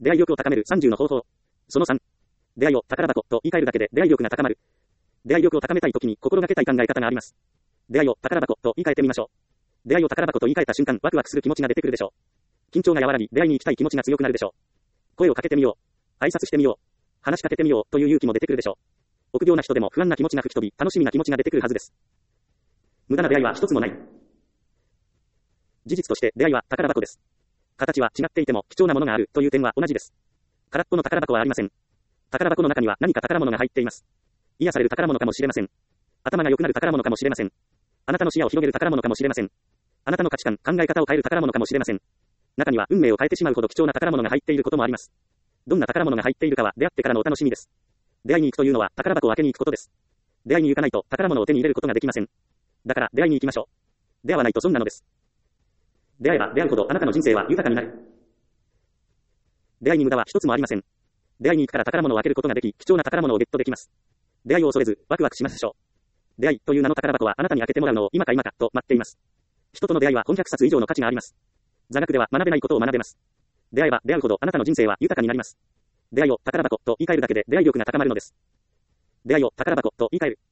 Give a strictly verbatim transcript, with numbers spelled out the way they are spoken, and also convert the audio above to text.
出会い力を高めるさんじゅうの方法。そのさん。出会いを宝箱と言い換えるだけで出会い力が高まる。出会い力を高めたいときに心がけたい考え方があります。出会いを宝箱と言い換えてみましょう。出会いを宝箱と言い換えた瞬間、ワクワクする気持ちが出てくるでしょう。緊張が和らぎ、出会いに行きたい気持ちが強くなるでしょう。声をかけてみよう。挨拶してみよう。話しかけてみようという勇気も出てくるでしょう。臆病な人でも不安な気持ちが吹き飛び、楽しみな気持ちが出てくるはずです。無駄な出会いは一つもない。事実として出会いは宝箱です。形は違っていても貴重なものがあるという点は同じです。空っぽの宝箱はありません。宝箱の中には何か宝物が入っています。癒される宝物かもしれません。頭が良くなる宝物かもしれません。あなたの視野を広げる宝物かもしれません。あなたの価値観、考え方を変える宝物かもしれません。中には運命を変えてしまうほど貴重な宝物が入っていることもあります。どんな宝物が入っているかは出会ってからのお楽しみです。出会いに行くというのは宝箱を開けに行くことです。出会いに行かないと宝物を手に入れることができません。だから出会いに行きましょう。出会わないと損なのです。出会えば出会うほどあなたの人生は豊かになる。出会いに無駄は一つもありません。出会いに行くから宝物を開けることができ、貴重な宝物をゲットできます。出会いを恐れず、ワクワクしましょう。出会いという名の宝箱はあなたに開けてもらうのを今か今かと待っています。人との出会いは本ひゃくさつ以上の価値があります。座学では学べないことを学べます。出会えば出会うほどあなたの人生は豊かになります。出会いを宝箱と言い換えるだけで出会い力が高まるのです。出会いを宝箱と言い換える。